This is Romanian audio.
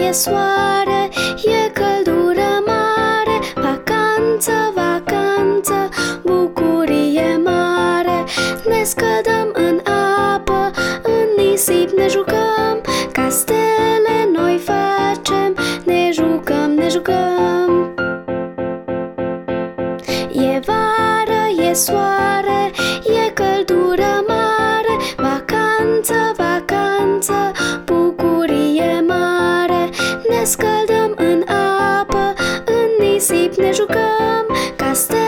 e soare, e căldură mare. Vacanță, vacanță, bucurie mare. Ne scăldăm în apă, în nisip ne jucăm. Ca stele noi facem, ne jucăm, ne jucăm. E vară, e soare, e căldură mare. Vacanță, vacanță, bucurie mare. Ne scăldăm în apă, în nisip ne jucăm. Ca